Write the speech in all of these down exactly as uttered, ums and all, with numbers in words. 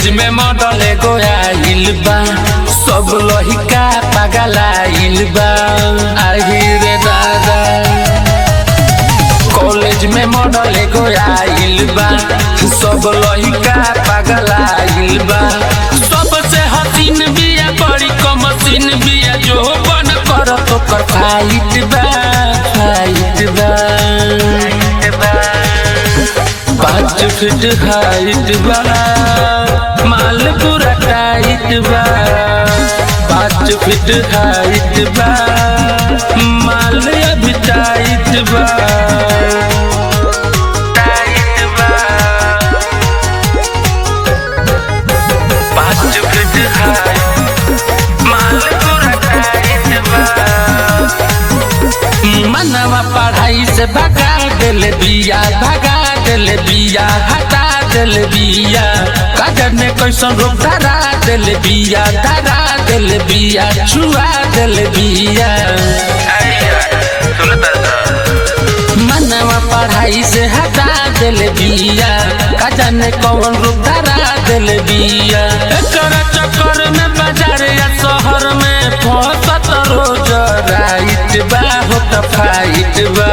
में मॉडल एगो आइल बा, सब लहिका पागल आइल बा। आही रे दादा कॉलेज में मॉडल एगो आइल बा, सब लहिका पागल आइल बा। सबसे हसीन बिया बड़ी कमसीन बिया, जो बन कर तो कर फाइट बा फाइट बा। पाँच फीट हाइट बा, माल पूरा टाइट बा। पाँच फीट हाइट बा, माल अभी टाइट बा टाइट बा। पाँच फीट हाइट, माल पूरा टाइट बा। मनवा पढ़ाई से भगा दिल बिया, भगा दिल बिया, हटा दिल बिया। काजर में कैसन रोक धरा दिल बिया, धरा दिल बिया, छुआ दिल बिया। मनवा पढ़ाई से हटा दिल बिया, काजर में कौन रोक धरा दिल बिया। एकरा चक्कर में बाजार या शहर में फंसत रोज राइट बा होता फाइट बा।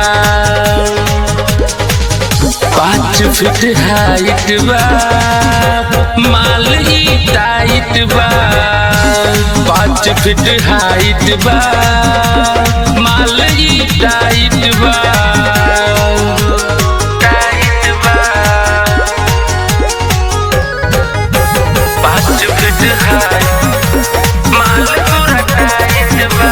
पाँच फीट हाइट बा, माल ही टाइट बा। पाँच फीट हाइट बा, माल ही टाइट बा टाइट बा। पाँच फीट हाइट, माल पूरा टाइट बा।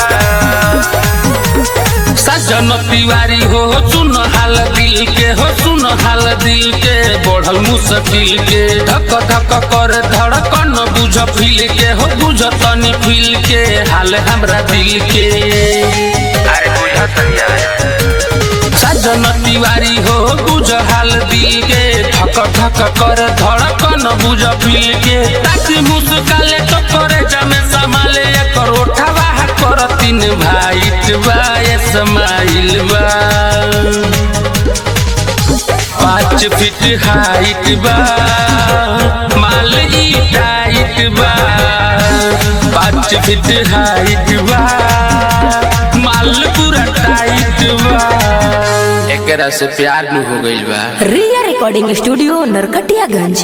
सजन तिवारी हो सुन हाल दिल के, हो सुन हाल दिल के। बढ़ल मुश्किल के धक धक कर धड़कन बुझ फील के, हो बुझ तनी फील के हाल हमरा दिल के। अरे बुझ तनिया सजन तिवारी हो बुझ हाल दिल के, धक धक कर धड़कन बुझ फील के। ताकि मुस्काले तो करे जमे संभाले करोठवा कर तीन भाइट बा स्माइल बा। पाँच फीट हाइट बा, माल ही टाइट बा। पाँच फीट हाइट बा, माल पूरा टाइट बा। एकरा से प्यार न हो गइल बा। Riya recording studio Narkatiaganj.